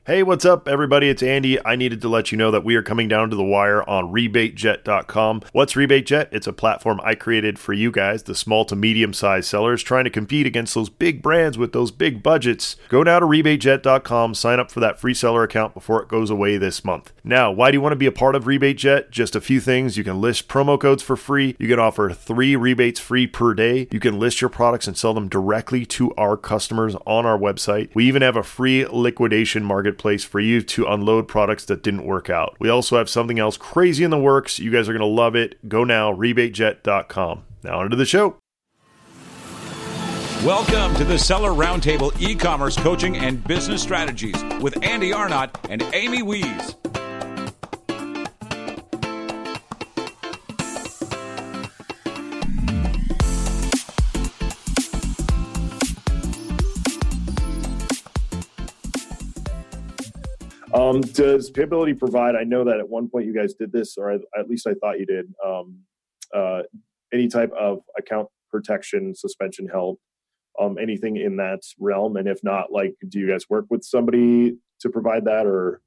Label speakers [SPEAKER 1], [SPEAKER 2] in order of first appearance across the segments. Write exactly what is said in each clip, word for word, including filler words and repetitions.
[SPEAKER 1] Hey, what's up, everybody? It's Andy. I needed to let you know that we are coming down to the wire on rebate jet dot com. What's RebateJet? It's a platform I created for you guys, the small to medium-sized sellers, trying to compete against those big brands with those big budgets. Go now to rebate jet dot com, sign up for that free seller account before it goes away this month. Now, why do you want to be a part of RebateJet? Just a few things. You can list promo codes for free. You can offer three rebates free per day. You can list your products and sell them directly to our customers on our website. We even have a free liquidation market place for you to unload products that didn't work out. We also have something else crazy in the works. You guys are going to love it. Go now, rebate jet dot com. Now onto the show.
[SPEAKER 2] Welcome to the Seller Roundtable e-commerce coaching and business strategies with Andy Arnott and Amy Wees.
[SPEAKER 1] Um, does Payability provide, I know that at one point you guys did this, or at least I thought you did, um, uh, any type of account protection, suspension help, um, anything in that realm? And if not, like, do you guys work with somebody to provide that, or?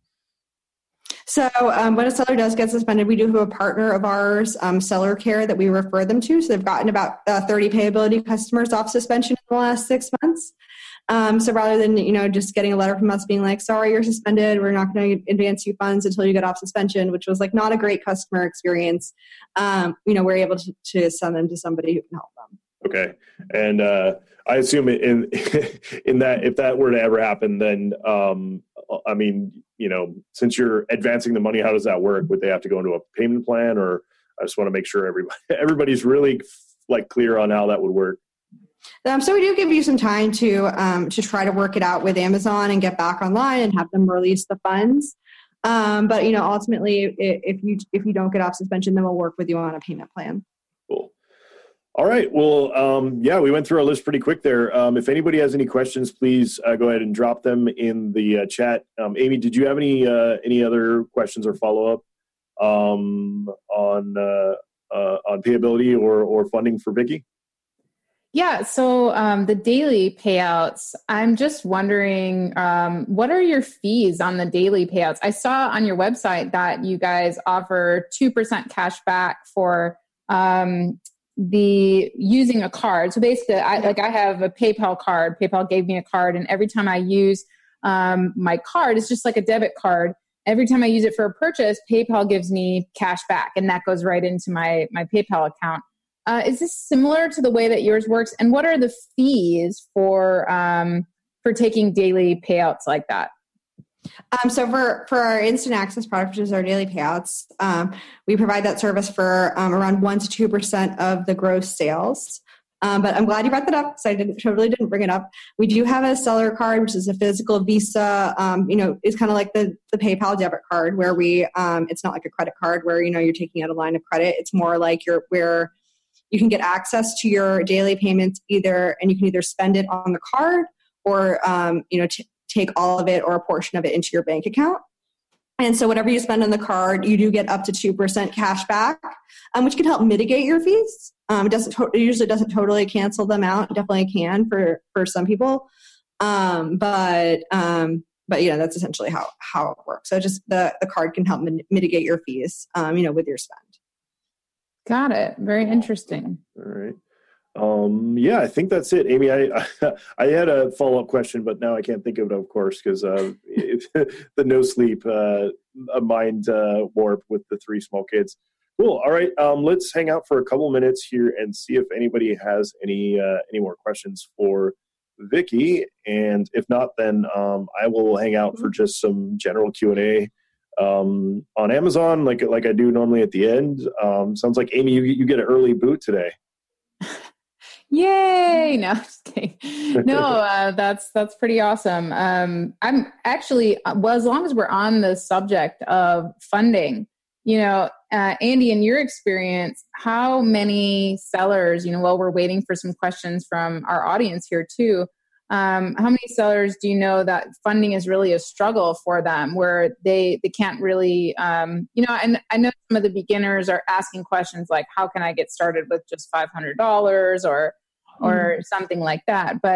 [SPEAKER 3] So um, when a seller does get suspended, we do have a partner of ours, um, Seller Care, that we refer them to. So they've gotten about uh, thirty Payability customers off suspension in the last six months. Um, so rather than, you know, just getting a letter from us being like, sorry, you're suspended, we're not going to advance you funds until you get off suspension, which was like not a great customer experience. Um, you know, we're able to, to send them to somebody who can help them.
[SPEAKER 1] Okay. And uh, I assume in in that, if that were to ever happen, then, um, I mean, you know, since you're advancing the money, how does that work? Would they have to go into a payment plan, or I just want to make sure everybody, everybody's really like clear on how that would work?
[SPEAKER 3] Um, so we do give you some time to um, to try to work it out with Amazon and get back online and have them release the funds. Um, but you know, ultimately, if you if you don't get off suspension, then we'll work with you on a payment plan.
[SPEAKER 1] Cool. All right. Well, um, yeah, we went through our list pretty quick there. Um, if anybody has any questions, please uh, go ahead and drop them in the uh, chat. Um, Amy, did you have any uh, any other questions or follow up um, on uh, uh, on Payability or or funding for Vicky?
[SPEAKER 4] Yeah, so um, the daily payouts, I'm just wondering, um, what are your fees on the daily payouts? I saw on your website that you guys offer two percent cash back for um, the using a card. So basically, I, like I have a PayPal card. PayPal gave me a card, and every time I use um, my card, it's just like a debit card. Every time I use it for a purchase, PayPal gives me cash back, and that goes right into my, my PayPal account. Uh, is this similar to the way that yours works? And what are the fees for um, for taking daily payouts like that?
[SPEAKER 3] Um, so for, for our instant access product, which is our daily payouts, um, we provide that service for um, around one to two percent of the gross sales. Um, but I'm glad you brought that up, because I didn't, totally didn't bring it up. We do have a seller card, which is a physical Visa. Um, you know, it's kind of like the, the PayPal debit card, where we um, it's not like a credit card where, you know, you're taking out a line of credit. It's more like you're where you can get access to your daily payments either, and you can either spend it on the card or, um, you know, t- take all of it or a portion of it into your bank account. And so whatever you spend on the card, you do get up to two percent cash back, um, which can help mitigate your fees. Um, it doesn't to- it usually doesn't totally cancel them out. It definitely can for, for some people. Um, but, um, but you know, that's essentially how, how it works. So just the, the card can help min- mitigate your fees, um, you know, with your spend.
[SPEAKER 4] Got it. Very interesting.
[SPEAKER 1] All right. Um, yeah, I think that's it. Amy, I I had a follow-up question, but now I can't think of it, of course, because uh, the no sleep, uh, a mind uh, warp with the three small kids. Cool. All right. Um, let's hang out for a couple minutes here and see if anybody has any uh, any more questions for Vicky. And if not, then um, I will hang out for just some general Q and A. Um, on Amazon, like like I do normally at the end. Um, sounds like, Amy, you you get an early boot today.
[SPEAKER 4] Yay! No, just kidding. No, uh, that's that's pretty awesome. Um, I'm actually, well, as long as we're on the subject of funding, you know, uh, Andy, in your experience, how many sellers, you know, while we're waiting for some questions from our audience here too, Um, how many sellers do you know that funding is really a struggle for them, where they, they can't really, um, you know, and I know some of the beginners are asking questions like, how can I get started with just five hundred dollars or, or mm-hmm. something like that. But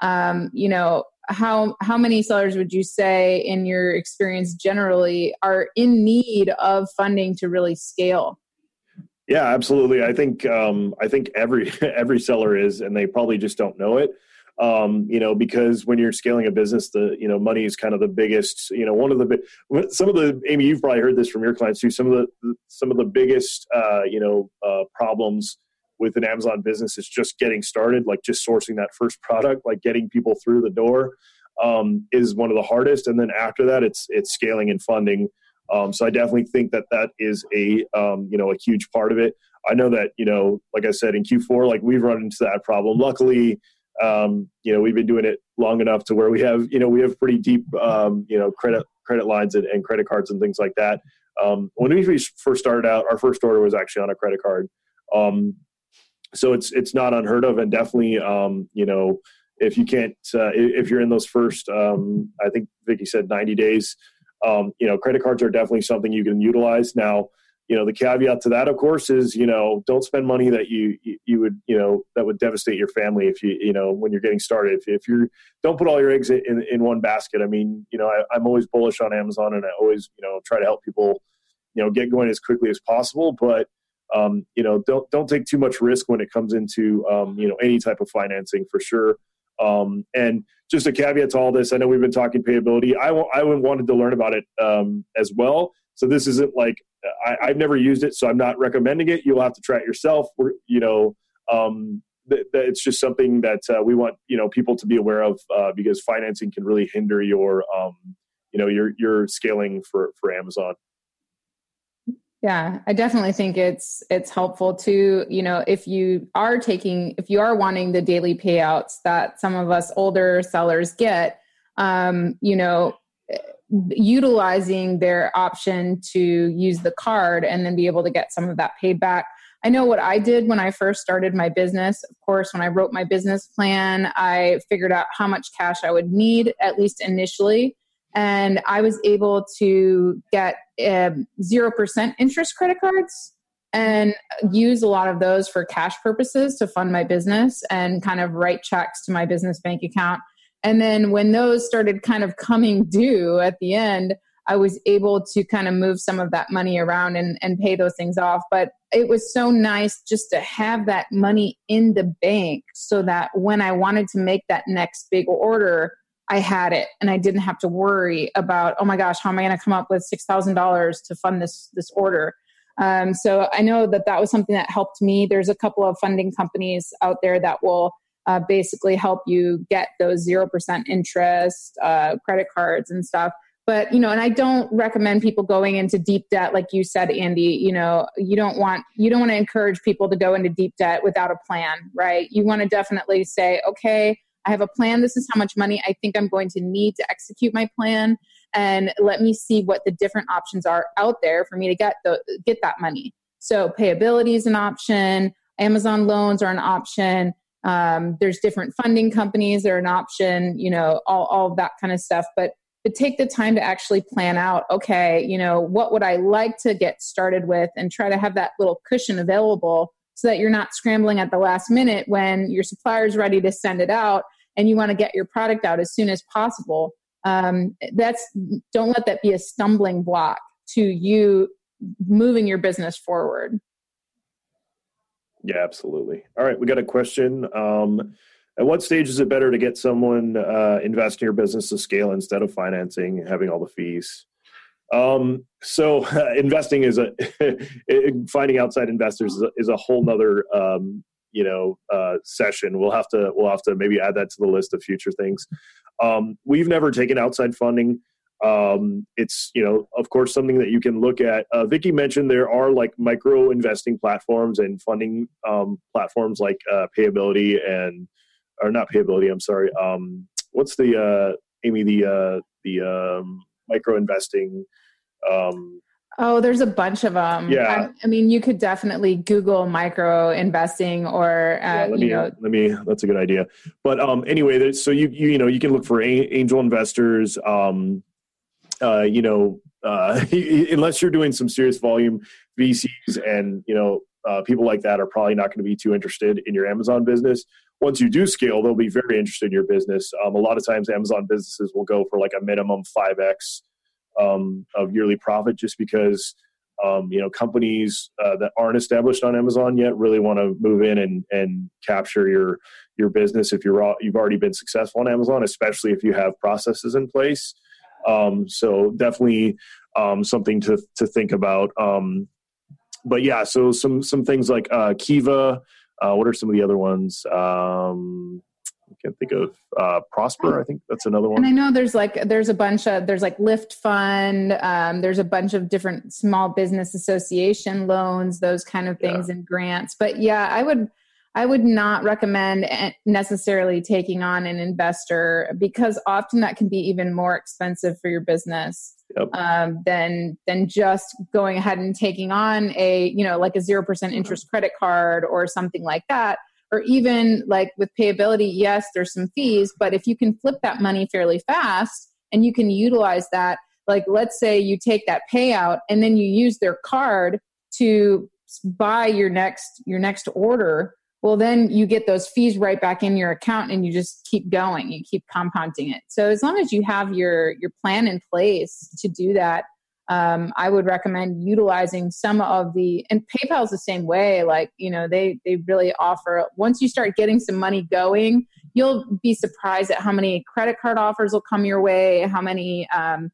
[SPEAKER 4] Um, you know, how how many sellers would you say, in your experience generally, are in need of funding to really scale?
[SPEAKER 1] Yeah, absolutely. I think um, I think every every seller is, and they probably just don't know it. Um, you know, because when you're scaling a business, the you know money is kind of the biggest. You know, one of the big, some of the Amy, you've probably heard this from your clients too. Some of the some of the biggest uh, you know uh, problems with an Amazon business is just getting started, like just sourcing that first product, like getting people through the door um, is one of the hardest. And then after that, it's it's scaling and funding. Um, so I definitely think that that is a, um, you know, a huge part of it. I know that, you know, like I said, in Q four, like we've run into that problem. Luckily, um, you know, we've been doing it long enough to where we have, you know, we have pretty deep, um, you know, credit, credit lines and, and credit cards and things like that. Um, when we first started out, our first order was actually on a credit card. Um, so it's, it's not unheard of, and definitely, um, you know, if you can't, uh, if you're in those first, um, I think Vicky said ninety days, Um, you know, credit cards are definitely something you can utilize. Now, you know, the caveat to that, of course, is, you know, don't spend money that you, you, you would, you know, that would devastate your family if you, you know, when you're getting started. If, if you're, don't put all your eggs in, in one basket. I mean, you know, I, I'm always bullish on Amazon, and I always, you know, try to help people, you know, get going as quickly as possible. But, um, you know, don't, don't take too much risk when it comes into, um, you know, any type of financing, for sure. Um, and just a caveat to all this, I know we've been talking payability. I, w- I wanted to learn about it um, as well. So this isn't like, I, I've never used it, so I'm not recommending it. You'll have to try it yourself. We're, you know, um, th- th- it's just something that uh, we want, you know, people to be aware of uh, because financing can really hinder your, um, you know, your, your scaling for, for Amazon.
[SPEAKER 4] Yeah, I definitely think it's it's helpful to, you know, if you are taking, if you are wanting the daily payouts that some of us older sellers get, um, you know, utilizing their option to use the card and then be able to get some of that paid back. I know what I did when I first started my business. Of course, when I wrote my business plan, I figured out how much cash I would need, at least initially. And I was able to get um, zero percent interest credit cards and use a lot of those for cash purposes to fund my business and kind of write checks to my business bank account. And then when those started kind of coming due at the end, I was able to kind of move some of that money around and, and pay those things off. But it was so nice just to have that money in the bank so that when I wanted to make that next big order, I had it and I didn't have to worry about, oh my gosh, how am I going to come up with six thousand dollars to fund this, this order? Um, so I know that that was something that helped me. There's a couple of funding companies out there that will uh, basically help you get those zero percent interest, uh, credit cards and stuff. But, you know, and I don't recommend people going into deep debt. Like you said, Andy, you know, you don't want, you don't want to encourage people to go into deep debt without a plan, right? You want to definitely say, okay, I have a plan. This is how much money I think I'm going to need to execute my plan. And let me see what the different options are out there for me to get the, get that money. So payability is an option. Amazon loans are an option. Um, there's different funding companies that are an option, you know, all, all of that kind of stuff. But to take the time to actually plan out, okay, you know, what would I like to get started with, and try to have that little cushion available so that you're not scrambling at the last minute when your supplier is ready to send it out and you want to get your product out as soon as possible. Um, that's, don't let that be a stumbling block to you moving your business forward.
[SPEAKER 1] Yeah, absolutely. All right, we got a question. Um, at what stage is it better to get someone uh, invest in your business to scale instead of financing, having all the fees? Um, so uh, investing is a, finding outside investors is a, is a whole nother, um, you know, uh, session. We'll have to, we'll have to maybe add that to the list of future things. Um, we've never taken outside funding. Um, it's, you know, of course, something that you can look at. Uh, Vicky mentioned there are like micro investing platforms and funding, um, platforms like, uh, Payability and, or not Payability, I'm sorry. Um, what's the, uh, Amy, the, uh, the, um, micro investing, um,
[SPEAKER 4] oh, there's a bunch of them.
[SPEAKER 1] Yeah.
[SPEAKER 4] I, I mean, you could definitely Google micro investing or, uh,
[SPEAKER 1] yeah, let
[SPEAKER 4] you
[SPEAKER 1] me,
[SPEAKER 4] know,
[SPEAKER 1] let me, that's a good idea. But, um, anyway, so you, you, you know, you can look for a, angel investors, um, uh, you know, uh, unless you're doing some serious volume, V Cs and, you know, uh, people like that are probably not going to be too interested in your Amazon business. once you do scale, they'll be very interested in your business. Um, a lot of times Amazon businesses will go for like a minimum five X um, of yearly profit just because, um, you know, companies uh, that aren't established on Amazon yet really want to move in and, and capture your, your business if you're, you've already been successful on Amazon, especially if you have processes in place. Um, so definitely um, something to, to think about. Um, but yeah, so some, some things like uh, Kiva. Uh, what are some of the other ones? Um, I can't think of uh, Prosper. I think that's another one.
[SPEAKER 4] And I know there's like, there's a bunch of, there's like Lyft Fund. Um, there's a bunch of different small business association loans, those kind of things, yeah. and grants. But yeah, I would, I would not recommend necessarily taking on an investor because often that can be even more expensive for your business yep. um, than than just going ahead and taking on a, you know, like a zero percent interest credit card or something like that. Or even like with Payability, yes, there's some fees, but if you can flip that money fairly fast and you can utilize that, like let's say you take that payout and then you use their card to buy your next your next order. Well, then you get those fees right back in your account and you just keep going. You keep compounding it. So as long as you have your, your plan in place to do that, um, I would recommend utilizing some of the, and PayPal is the same way. Like, you know, they, they really offer, once you start getting some money going, you'll be surprised at how many credit card offers will come your way, how many um,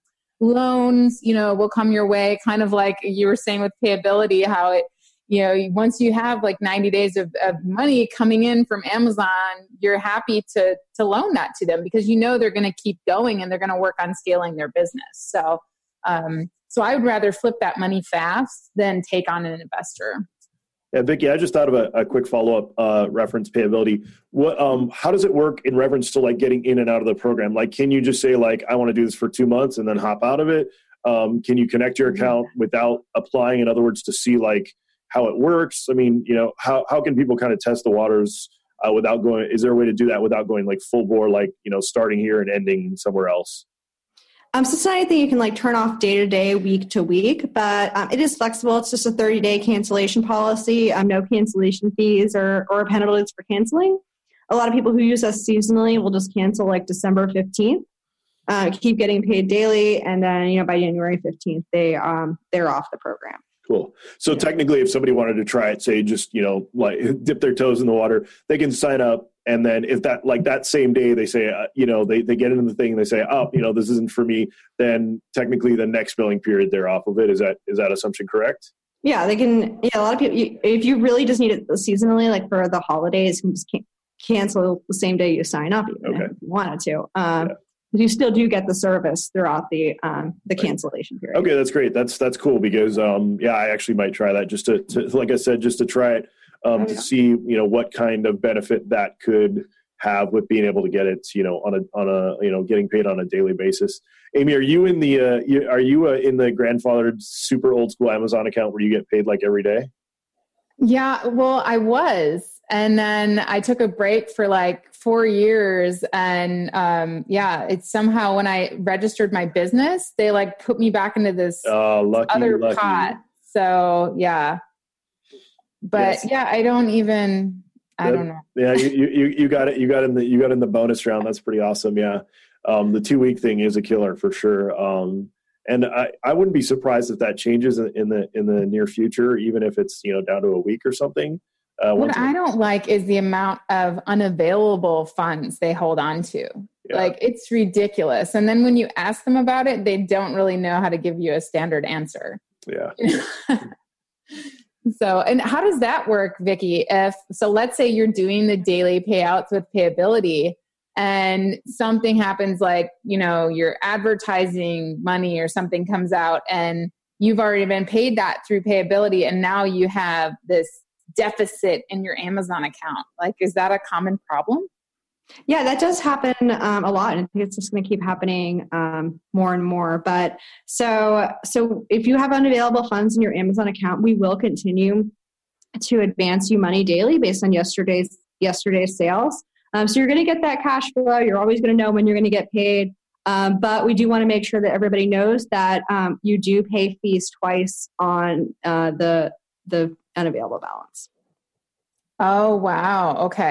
[SPEAKER 4] loans, you know, will come your way. Kind of like you were saying with Payability, how it, you know, once you have like ninety days of, of money coming in from Amazon, you're happy to to loan that to them because you know they're going to keep going and they're going to work on scaling their business. So, um, so I would rather flip that money fast than take on an investor.
[SPEAKER 1] Yeah, Vicki, I just thought of a, a quick follow-up uh, reference Payability. What, um, how does it work in reference to like getting in and out of the program? Like, can you just say like, I want to do this for two months and then hop out of it? Um, can you connect your account without applying? In other words, to see like how it works? I mean, you know, how, how can people kind of test the waters uh, without going, is there a way to do that without going like full bore, like, you know, starting here and ending somewhere else?
[SPEAKER 3] Um, so it's not anything you can like turn off day to day, week to week, but um, it is flexible. It's just a thirty day cancellation policy. Um, no cancellation fees or, or penalties for canceling. A lot of people who use us seasonally will just cancel like December fifteenth, uh, keep getting paid daily. And then, you know, by January fifteenth, they, um, they're off the program.
[SPEAKER 1] Cool. So yeah. Technically, if somebody wanted to try it, say just, you know, like dip their toes in the water, they can sign up. And then if that, like that same day they say, uh, you know, they, they get into the thing and they say, oh, you know, this isn't for me, then technically the next billing period they're off of it. Is that, is that assumption correct?
[SPEAKER 3] Yeah, they can, yeah, a lot of people, you, if you really just need it seasonally, like for the holidays, you can just cancel the same day you sign up, even okay. if you wanted to. Um, yeah. You still do get the service throughout the um, the right. cancellation period. Okay,
[SPEAKER 1] that's great. That's that's cool because um, yeah, I actually might try that just to, to like I said, just to try it um, oh, to yeah. see you know what kind of benefit that could have with being able to get it you know on a on a you know getting paid on a daily basis. Amy, are you in the uh, you, are you uh, in the grandfathered super old school Amazon account where you get paid like every day?
[SPEAKER 4] Yeah, well, I was. And then I took a break for like four years. And um, yeah, it's somehow when I registered my business, they like put me back into this
[SPEAKER 1] uh, lucky,
[SPEAKER 4] other
[SPEAKER 1] lucky.
[SPEAKER 4] pot. So yeah. But yes. yeah, I don't even, I
[SPEAKER 1] that,
[SPEAKER 4] don't know.
[SPEAKER 1] Yeah, you, you you got it. You got in the you got in the bonus round. That's pretty awesome. Yeah. Um, the two week thing is a killer for sure. Um, And I, I wouldn't be surprised if that changes in the in the near future, even if it's you know down to a week or something. Uh,
[SPEAKER 4] what I don't like is the amount of unavailable funds they hold on to. Yeah. Like it's ridiculous. And then when you ask them about it, they don't really know how to give you a standard answer.
[SPEAKER 1] Yeah.
[SPEAKER 4] So, and how does that work, Vicki? If so, let's say you're doing the daily payouts with Payability. And something happens like, you know, your advertising money or something comes out and you've already been paid that through Payability. And now you have this deficit in your Amazon account. Like, is that a common problem?
[SPEAKER 3] Yeah, that does happen um, a lot. And I think it's just going to keep happening um, more and more. But so, so if you have unavailable funds in your Amazon account, we will continue to advance you money daily based on yesterday's, yesterday's sales. Um, so you're going to get that cash flow. You're always going to know when you're going to get paid. Um, but we do want to make sure that everybody knows that um, you do pay fees twice on uh, the the unavailable balance.
[SPEAKER 4] Oh, wow. Okay.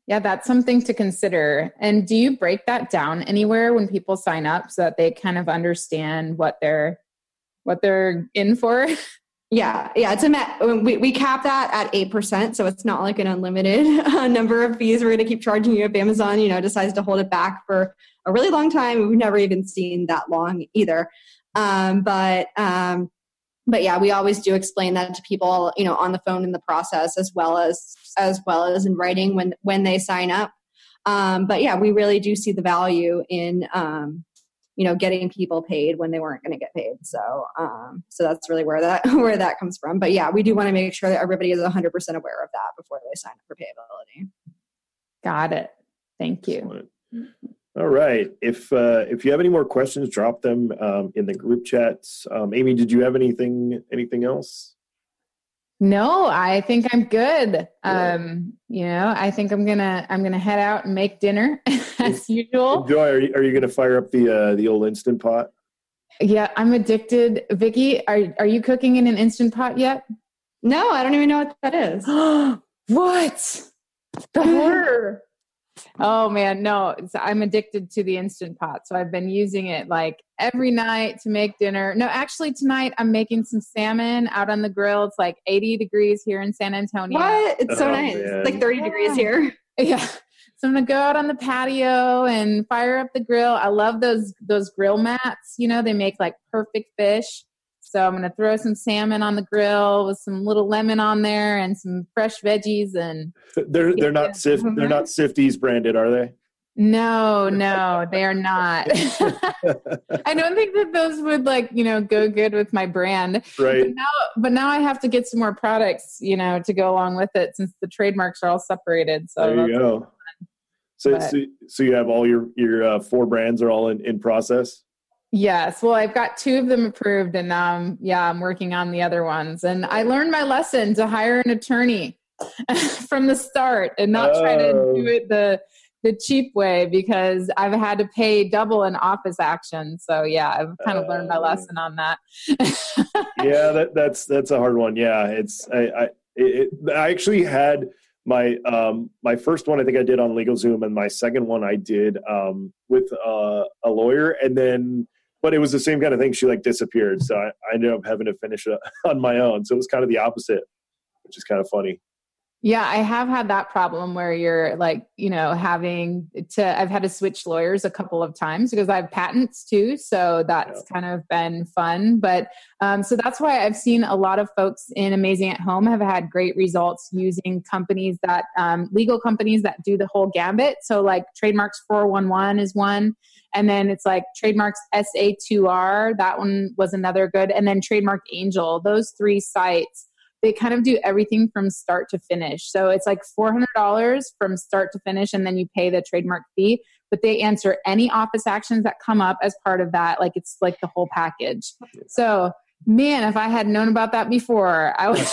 [SPEAKER 4] Yeah, that's something to consider. And do you break that down anywhere when people sign up so that they kind of understand what they're what they're in for?
[SPEAKER 3] Yeah, yeah, it's a we we cap that at eight percent, so it's not like an unlimited uh, number of fees we're going to keep charging you if Amazon, you know, decides to hold it back for a really long time. We've never even seen that long either. Um, but um, but yeah, we always do explain that to people, you know, on the phone in the process, as well as as well as in writing when when they sign up. Um, but yeah, we really do see the value in um, you know, getting people paid when they weren't going to get paid. So, um, so that's really where that, where that comes from. But yeah, we do want to make sure that everybody is one hundred percent aware of that before they sign up for payability.
[SPEAKER 4] Got it. Thank you.
[SPEAKER 1] Excellent. All right. If, uh, if you have any more questions, drop them, um, in the group chats. Um, Amy, did you have anything, anything else?
[SPEAKER 4] No, I think I'm good.
[SPEAKER 1] Yeah.
[SPEAKER 4] Um, you know, I think I'm gonna I'm gonna head out and make dinner as usual.
[SPEAKER 1] Enjoy. Are you, are you going to fire up the uh, the old Instant Pot?
[SPEAKER 4] Yeah, I'm addicted. Vicky, are are you cooking in an Instant Pot yet?
[SPEAKER 3] No, I don't even know what that is.
[SPEAKER 4] What? The horror. Oh man, no, it's, I'm addicted to the Instant Pot. So I've been using it like every night to make dinner. No, actually tonight I'm making some salmon out on the grill. It's like eighty degrees here in San Antonio.
[SPEAKER 3] What? It's so
[SPEAKER 1] Oh,
[SPEAKER 3] nice.
[SPEAKER 1] man.
[SPEAKER 3] It's like thirty
[SPEAKER 4] Yeah.
[SPEAKER 3] degrees here.
[SPEAKER 4] Yeah. So I'm going to go out on the patio and fire up the grill. I love those, those grill mats. You know, they make like perfect fish. So I'm going to throw some salmon on the grill with some little lemon on there and some fresh veggies. And
[SPEAKER 1] They're they're not Sif, they're not Sifties branded, are they?
[SPEAKER 4] no, no, they are not. I don't think that those would like, you know, go good with my brand.
[SPEAKER 1] Right.
[SPEAKER 4] But now, but now I have to get some more products, you know, to go along with it since the trademarks are all separated. So
[SPEAKER 1] There you
[SPEAKER 4] that's-
[SPEAKER 1] go. So,
[SPEAKER 4] But-
[SPEAKER 1] so, so you have all your your uh, four brands are all in, in process.
[SPEAKER 4] Yes. Well, I've got two of them approved and um, yeah, I'm working on the other ones. And I learned my lesson to hire an attorney from the start and not try to
[SPEAKER 1] Oh.
[SPEAKER 4] do it the the cheap way because I've had to pay double in office action. So yeah, I've kind of learned my
[SPEAKER 1] Oh.
[SPEAKER 4] lesson on that.
[SPEAKER 1] Yeah, that, that's that's a hard one. Yeah, it's I I, it, I actually had my um my first one I think I did on LegalZoom, and my second one I did um with uh, a lawyer, and then but it was the same kind of thing. She like disappeared, so I, I ended up having to finish it on my own. So it was kind of the opposite, which is kind of funny.
[SPEAKER 4] Yeah, I have had that problem where you're like, you know, having to, I've had to switch lawyers a couple of times because I have patents too. So that's
[SPEAKER 1] Yeah.
[SPEAKER 4] kind of been fun. But um, so that's why I've seen a lot of folks in Amazing at Home have had great results using companies that, um, legal companies that do the whole gambit. So like Trademarks four one one is one. And then it's like Trademarks S A two R. That one was another good. And then Trademark Angel. Those three sites, they kind of do everything from start to finish. So it's like four hundred dollars from start to finish, and then you pay the trademark fee. But they answer any office actions that come up as part of that. Like it's like the whole package. So man, if I had known about that before, I would,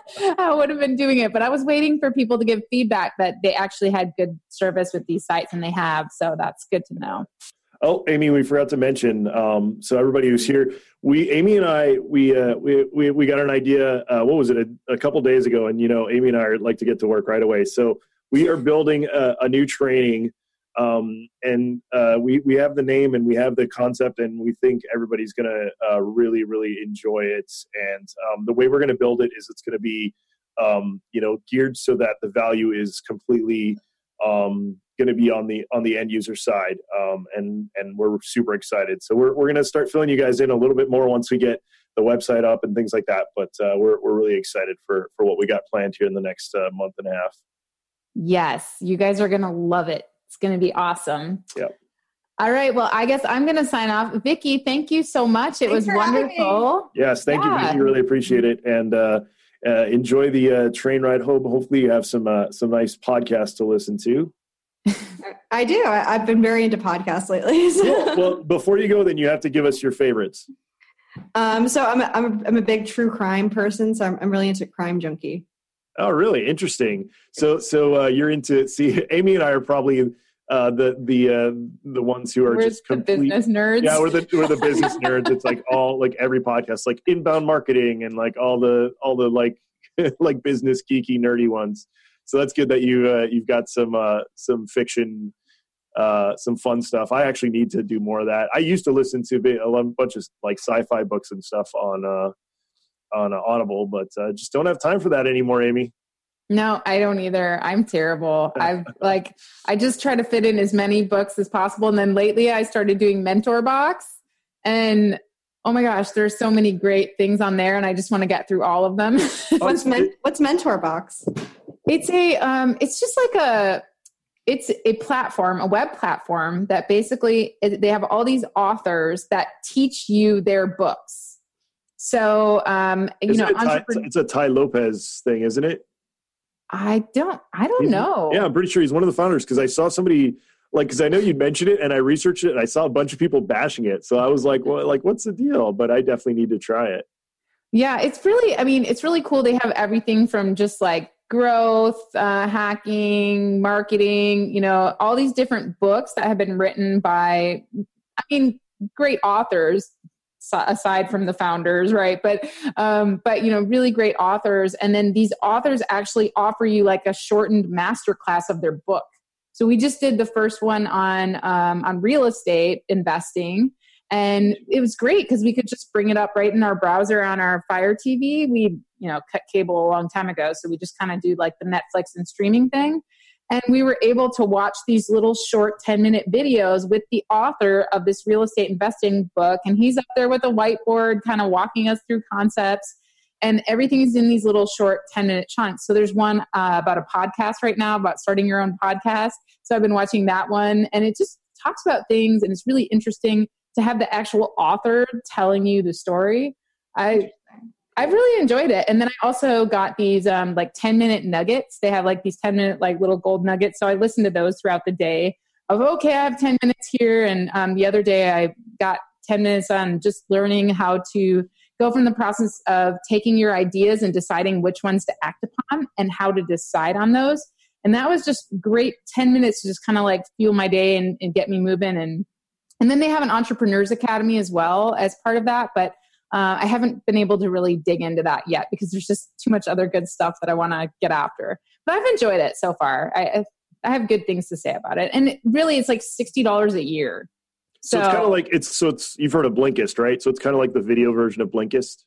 [SPEAKER 4] I would have been doing it. But I was waiting for people to give feedback that they actually had good service with these sites, and they have. So that's good to know.
[SPEAKER 1] Oh, Amy, we forgot to mention. Um, so everybody who's here, we, Amy and I, we, uh, we, we, we got an idea. Uh, what was it? A, a couple days ago, and you know, Amy and I are like to get to work right away. So we are building a, a new training, um, and uh, we we have the name and we have the concept, and we think everybody's gonna uh, really, really enjoy it. And um, the way we're gonna build it is it's gonna be, um, you know, geared so that the value is completely. Um, going to be on the on the end user side, um, and and we're super excited. So we're we're going to start filling you guys in a little bit more once we get the website up and things like that. But uh, we're we're really excited for for what we got planned here in the next uh, month and a half.
[SPEAKER 4] Yes, you guys are going to love it. It's going to be awesome.
[SPEAKER 1] Yep.
[SPEAKER 4] All right. Well, I guess I'm going to sign off. Vicky, thank you so much. It
[SPEAKER 3] Thanks
[SPEAKER 4] was
[SPEAKER 3] for having
[SPEAKER 4] wonderful.
[SPEAKER 1] Yes, thank
[SPEAKER 4] Yeah.
[SPEAKER 1] you, Vicky. Really appreciate it, and uh, uh, enjoy the uh, train ride home. Hopefully, you have some uh, some nice podcasts to listen to.
[SPEAKER 3] I do. I, I've been very into podcasts lately. So.
[SPEAKER 1] Well, well, before you go, then you have to give us your favorites.
[SPEAKER 3] Um, so I'm a, I'm, a, I'm a big true crime person, so I'm, I'm really into Crime Junkie.
[SPEAKER 1] Oh, really? Interesting. So, so uh, you're into. See, Amy and I are probably uh, the the uh, the ones who are
[SPEAKER 4] We're
[SPEAKER 1] just
[SPEAKER 4] the
[SPEAKER 1] complete.
[SPEAKER 4] business nerds.
[SPEAKER 1] Yeah, we're the we're the business nerds. It's like all like every podcast, like inbound marketing and like all the all the like like business geeky nerdy ones. so that's good that you uh, you've got some uh, some fiction, uh, some fun stuff. I actually need to do more of that. I used to listen to a bunch of like sci-fi books and stuff on uh, on uh, Audible, but uh, just don't have time for that anymore, Amy.
[SPEAKER 4] No, I don't either. I'm terrible. I've like, I just try to fit in as many books as possible. And then lately I started doing Mentor Box, and oh my gosh, there's so many great things on there, and I just want to get through all of them.
[SPEAKER 3] what's men- what's Mentor Box?
[SPEAKER 4] It's a, um, it's just like a, it's a platform, a web platform that basically it, they have all these authors that teach you their books. So, um, you
[SPEAKER 1] Isn't
[SPEAKER 4] know,
[SPEAKER 1] it Ty,
[SPEAKER 4] entrepreneur-
[SPEAKER 1] it's a Ty Lopez thing, isn't it?
[SPEAKER 4] I don't, I don't
[SPEAKER 1] he's,
[SPEAKER 4] know.
[SPEAKER 1] Yeah, I'm pretty sure he's one of the founders, because I saw somebody, like, because I know you'd mentioned it and I researched it and I saw a bunch of people bashing it. So I was like, well, like, what's the deal? But I definitely need to try it.
[SPEAKER 4] Yeah, it's really, I mean, it's really cool. They have everything from just like growth, uh, hacking, marketing, you know, all these different books that have been written by, I mean, great authors aside from the founders, right? But, um, but, you know, really great authors. And then these authors actually offer you like a shortened masterclass of their book. So we just did the first one on, um, on real estate investing. And it was great because we could just bring it up right in our browser on our Fire T V. We, you know, cut cable a long time ago. So we just kind of do like the Netflix and streaming thing. And we were able to watch these little short ten minute videos with the author of this real estate investing book. And he's up there with a whiteboard kind of walking us through concepts. And everything is in these little short ten minute chunks. So there's one uh, about a podcast right now, about starting your own podcast. So I've been watching that one. And it just talks about things. And it's really interesting to have the actual author telling you the story. I I've really enjoyed it. And then I also got these um, like ten minute nuggets. They have like these ten minute like little gold nuggets. So I listened to those throughout the day of, okay, I have ten minutes here. And um, the other day I got ten minutes on just learning how to go from the process of taking your ideas and deciding which ones to act upon and how to decide on those. And that was just great ten minutes to just kind of like fuel my day and, and get me moving. And, and then they have an Entrepreneurs Academy as well as part of that. But Uh, I haven't been able to really dig into that yet because there's just too much other good stuff that I want to get after. But I've enjoyed it so far. I, I have good things to say about it. And it really, it's like sixty dollars a year. So,
[SPEAKER 1] so it's kind of like, it's, so it's, you've heard of Blinkist, right? So it's kind of like the video version of Blinkist.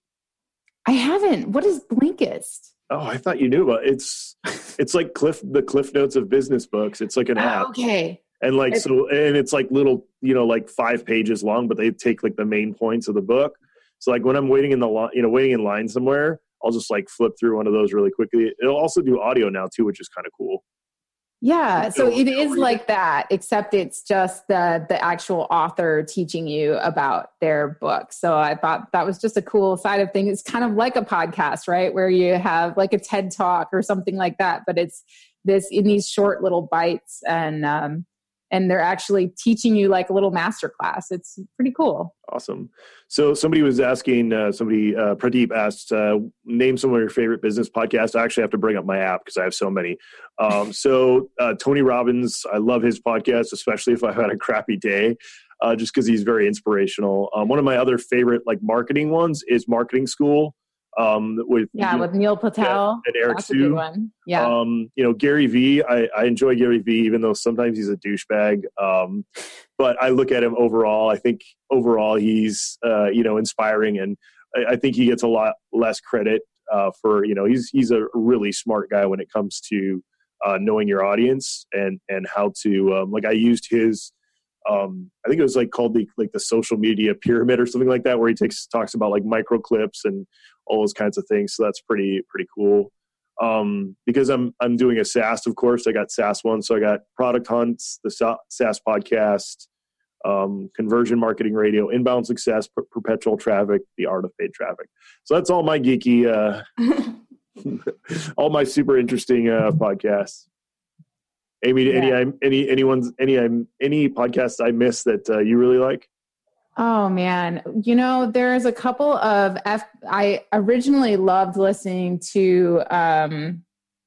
[SPEAKER 4] I haven't. What is Blinkist?
[SPEAKER 1] Oh, I thought you knew about it. It's, it's like Cliff, the Cliff Notes of business books. It's like an app.
[SPEAKER 4] Oh, okay.
[SPEAKER 1] And like,
[SPEAKER 4] It's,
[SPEAKER 1] so, and it's like little, you know, like five pages long, but they take like the main points of the book. So like when I'm waiting in the line, you know, waiting in line somewhere, I'll just like flip through one of those really quickly. It'll also do audio now too, which is kind of cool.
[SPEAKER 4] Yeah. So
[SPEAKER 1] It'll,
[SPEAKER 4] it
[SPEAKER 1] it'll
[SPEAKER 4] is like that, except it's just the, the actual author teaching you about their book. So I thought that was just a cool side of things. It's kind of like a podcast, right? Where you have like a TED Talk or something like that, but it's this in these short little bites, and, um, and they're actually teaching you like a little masterclass. It's pretty cool.
[SPEAKER 1] Awesome. So somebody was asking, uh, somebody, uh, Pradeep asked, uh, name some of your favorite business podcasts. I actually have to bring up my app because I have so many. Um, so uh, Tony Robbins, I love his podcast, especially if I've had a crappy day, uh, just because he's very inspirational. Um, one of my other favorite like marketing ones is Marketing School. Um, with
[SPEAKER 4] yeah, with Neil Patel
[SPEAKER 1] yeah, and Eric
[SPEAKER 4] That's a good
[SPEAKER 1] Sue.
[SPEAKER 4] one. Yeah.
[SPEAKER 1] Um, you know, Gary Vee, I, I enjoy Gary Vee, even though sometimes he's a douchebag. Um, but I look at him overall. I think overall he's, uh, you know, inspiring, and I, I think he gets a lot less credit uh, for, you know, he's he's a really smart guy when it comes to uh, knowing your audience and and how to um, like I used his. Um, I think it was like called the like the social media pyramid or something like that, where he takes talks about like micro clips and all those kinds of things. So that's pretty pretty cool. Um, because I'm I'm doing a SaaS, of course. I got SaaS one, so I got Product Hunts, the SaaS podcast, um, Conversion Marketing Radio, Inbound Success, per- Perpetual Traffic, The Art of Paid Traffic. So that's all my geeky, uh, all my super interesting uh, podcasts. Amy,
[SPEAKER 4] Yeah.
[SPEAKER 1] any any anyone's any any podcasts I missed that uh, you really like?
[SPEAKER 4] Oh man, you know, there's a couple of F. I originally loved listening to um,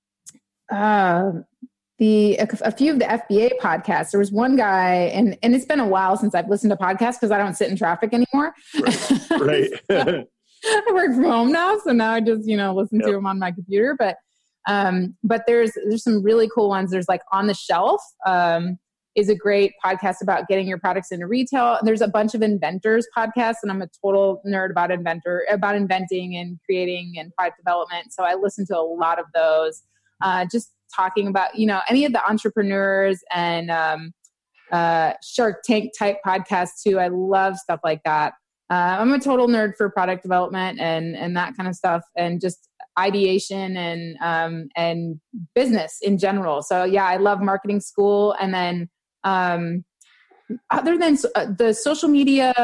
[SPEAKER 4] uh, the a, a few of the F B A podcasts. There was one guy, and and it's been a while since I've listened to podcasts because I don't sit in traffic anymore.
[SPEAKER 1] Right. right.
[SPEAKER 4] I work from home now, so now I just you know listen
[SPEAKER 1] Yep.
[SPEAKER 4] to them on my computer, but. Um, but there's there's some really cool ones. There's like On the Shelf um, is a great podcast about getting your products into retail. There's a bunch of inventors podcasts, and I'm a total nerd about inventor about inventing and creating and product development. So I listen to a lot of those, uh, just talking about, you know, any of the entrepreneurs and um, uh, Shark Tank type podcasts too. I love stuff like that. Uh, I'm a total nerd for product development and and that kind of stuff, and just ideation and um, and business in general. So yeah, I love Marketing School. And then um, other than uh, the social media,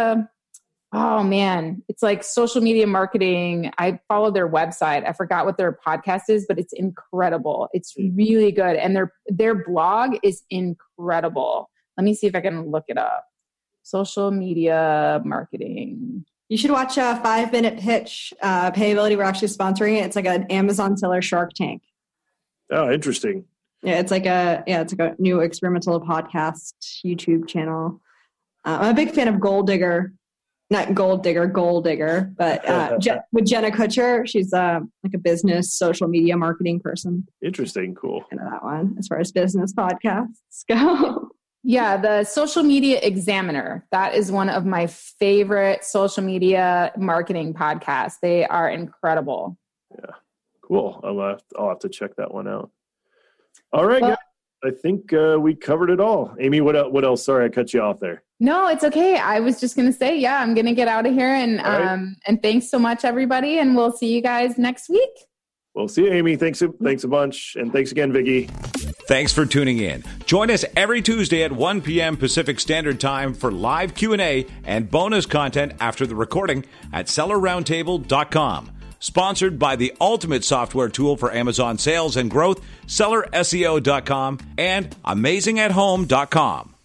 [SPEAKER 4] oh man, it's like Social Media Marketing. I follow their website. I forgot what their podcast is, but it's incredible. It's really good, and their their blog is incredible. Let me see if I can look it up. Social Media Marketing.
[SPEAKER 3] You should watch a five minute pitch. Uh, Payability, we're actually sponsoring it. It's like an Amazon seller Shark Tank.
[SPEAKER 1] Oh, interesting.
[SPEAKER 3] Yeah, it's like a yeah, it's like a new experimental podcast YouTube channel. Uh, I'm a big fan of Gold Digger, not Gold Digger, Gold Digger, but uh, Je- with Jenna Kutcher. She's uh, like a business social media marketing person.
[SPEAKER 1] Interesting, cool.
[SPEAKER 3] I know that one as far as business podcasts go.
[SPEAKER 4] Yeah, the Social Media Examiner. That is one of my favorite social media marketing podcasts. They are incredible.
[SPEAKER 1] Yeah, cool. I'll have to, I'll have to check that one out. All right,
[SPEAKER 4] well,
[SPEAKER 1] guys. I think uh, we covered it all. Amy, what what else? Sorry, I cut you off there.
[SPEAKER 4] No, it's okay. I was just going to say, yeah, I'm going to get out of here. And
[SPEAKER 1] right.
[SPEAKER 4] um, and thanks so much, everybody. And we'll see you guys next week.
[SPEAKER 1] We'll see you, Amy. Thanks, thanks a bunch. And thanks again, Vicki.
[SPEAKER 2] Thanks for tuning in. Join us every Tuesday at one p.m. Pacific Standard Time for live Q and A and bonus content after the recording at seller roundtable dot com. Sponsored by the ultimate software tool for Amazon sales and growth, seller S E O dot com and amazing at home dot com.